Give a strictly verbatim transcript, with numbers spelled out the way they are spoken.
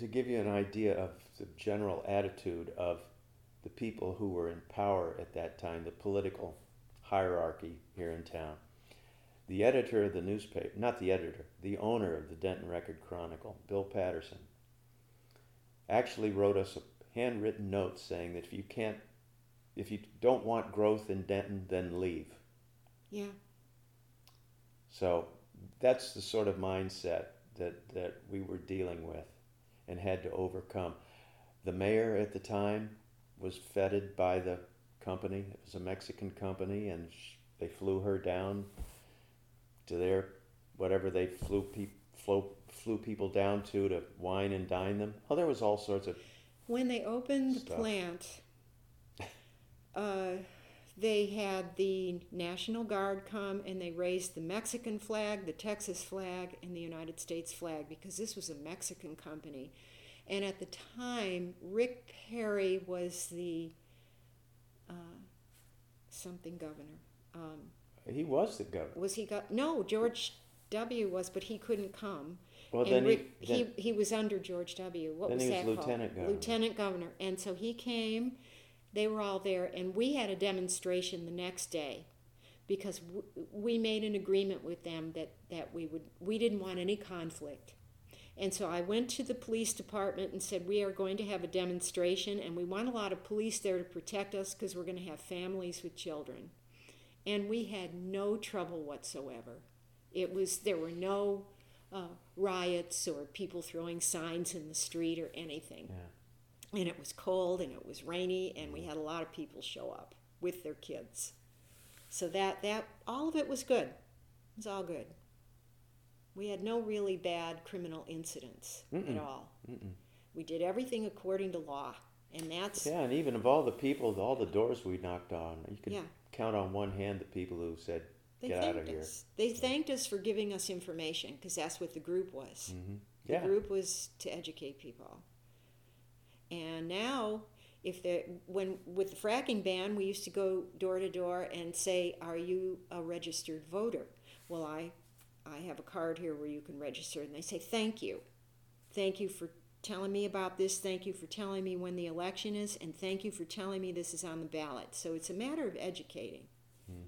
to give you an idea of the general attitude of the people who were in power at that time, the political hierarchy here in town. The editor of the newspaper, not the editor, the owner of the Denton Record Chronicle, Bill Patterson, actually wrote us a handwritten note saying that if you can't, if you don't want growth in Denton, then leave. Yeah. So that's the sort of mindset that, that we were dealing with and had to overcome. The mayor at the time was feted by the company. It was a Mexican company, and sh- they flew her down to their, whatever they flew, pe- flew, flew people down to to wine and dine them. Oh, there was all sorts of When they opened stuff. the plant, uh, they had the National Guard come and they raised the Mexican flag, the Texas flag, and the United States flag because this was a Mexican company. And at the time, Rick Perry was the uh, something governor. Um, He was the governor. was he got no George W. was, but he couldn't come. Well, and then Rick, he, then, he he was under George W. What then was he was that lieutenant called? governor. Lieutenant governor. And so he came. They were all there, and we had a demonstration the next day, because w- we made an agreement with them that that we would we didn't want any conflict. And so I went to the police department and said, we are going to have a demonstration, and we want a lot of police there to protect us because we're going to have families with children. And we had no trouble whatsoever. It was there were no uh, riots or people throwing signs in the street or anything. Yeah. And it was cold and it was rainy, and we had a lot of people show up with their kids. So that that all of it was good. It was all good. We had no really bad criminal incidents Mm-mm. at all. Mm-mm. We did everything according to law, and that's Yeah, and even of all the people, all the doors we knocked on, you could yeah. count on one hand the people who said, They "Get out of thanked here." us. They thanked us for giving us information because that's what the group was. Mm-hmm. The Yeah. group was to educate people. And now, if they when with the fracking ban, we used to go door to door and say, "Are you a registered voter?" Well, I, I have a card here where you can register, and they say, "Thank you, thank you for telling me about this. Thank you for telling me when the election is, and thank you for telling me this is on the ballot." So it's a matter of educating.